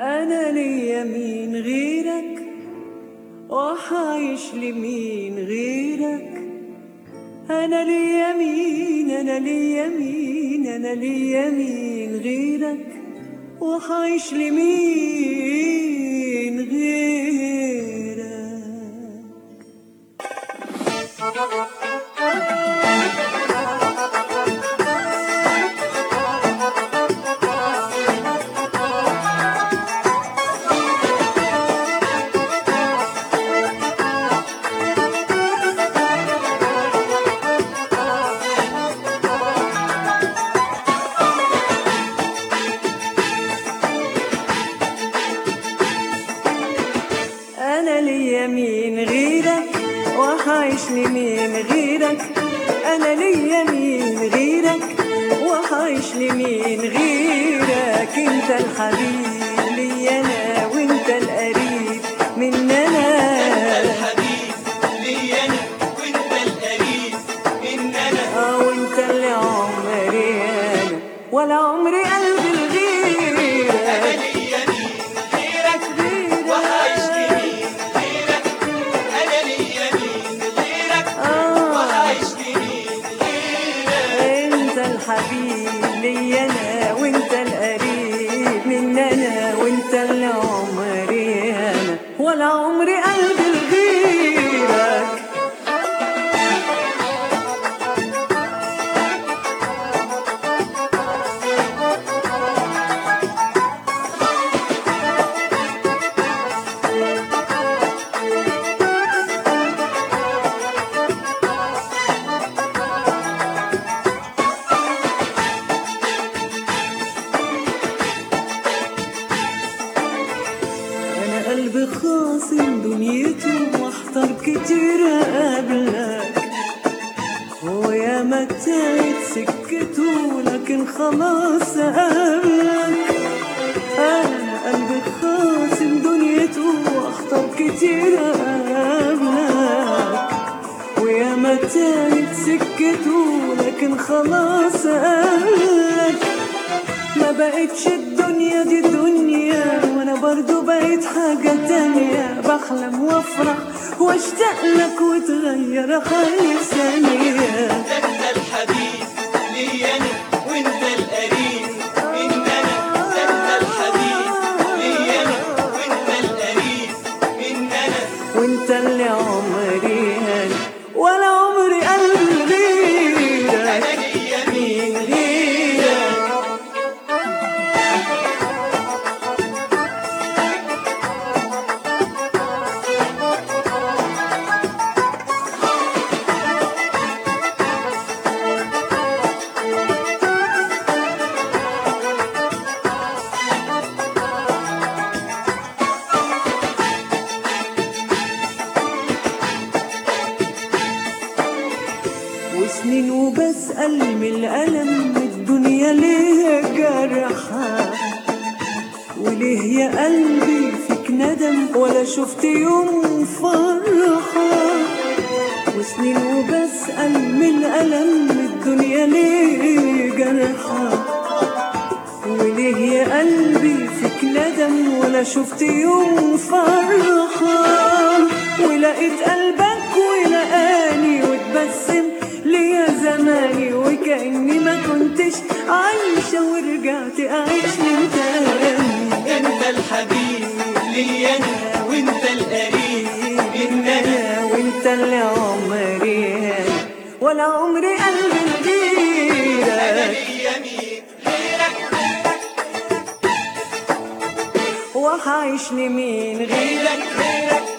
أنا ليا مين غيرك وحايش لمين غيرك؟ أنا ليا مين، أنا ليا مين، أنا ليا مين غيرك وحايش لمين غيرك؟ أنا ليا مين غيرك وحايش لمين غيرك؟ أنا ليا مين غيرك وحايش لمين غيرك؟ أنت الحبيب ليا أنا وأنت القريب مننا. الحبيب ليا أنا وأنت القريب مننا. وأنت اللي عمري أنا ولا عمري قلبي الغيرك. أنا ليا مين غيرك وحايش لمين غيرك؟ أنا ليا مين غيرك وحايش لمين غيرك؟ أنت الحبيب ليا أنا وأنت القريب مننا. وأنت اللي عمري أنا ولا عمري قلبي لغيرك. قلبي خاصم دنيته واحتار كتير قبلك، ويا ما تاهت سكته لكن خلاص قبلك. أنا قلبي خاصم دنيته واحتار كتير قبلك، ويا ما تاهت سكته لكن خلاص قبلك. ما بقتش الدنيا دي دنيا وانا برضو بقيت حاجة تانية، بحلم وافرح واشتاق لك وتغير حالي في ثانية. أنت الحبيب ليا أنا وأنت القريب مننا. أنت الحبيب ليا أنا وأنت القريب مننا. وانت اللي عمري أنا ولا عمري قلبي غيرك. أنا ليا مين غيرك؟ وسنين وبسأل من الألم الدنيا ليه جرحة، وليه يا قلبي فيك ندم ولا شفت يوم فرحة. وسنين وبسأل من الألم الدنيا ليه جرحة، وليه يا قلبي فيك ندم ولا شفت يوم فرحة. ولقيت قلبك ولقاني وتبسم ليا زماني وكأني ما كنتش عايشة ورجعت أعيش من تاني. أنت الحبيب ليا أنا وأنت القريب مننا. وأنت اللي عمري أنا ولا عمري قلبي أنا لغيرك. ليا مين غيرك وحايش لمين غيرك؟ غيرك غيرك؟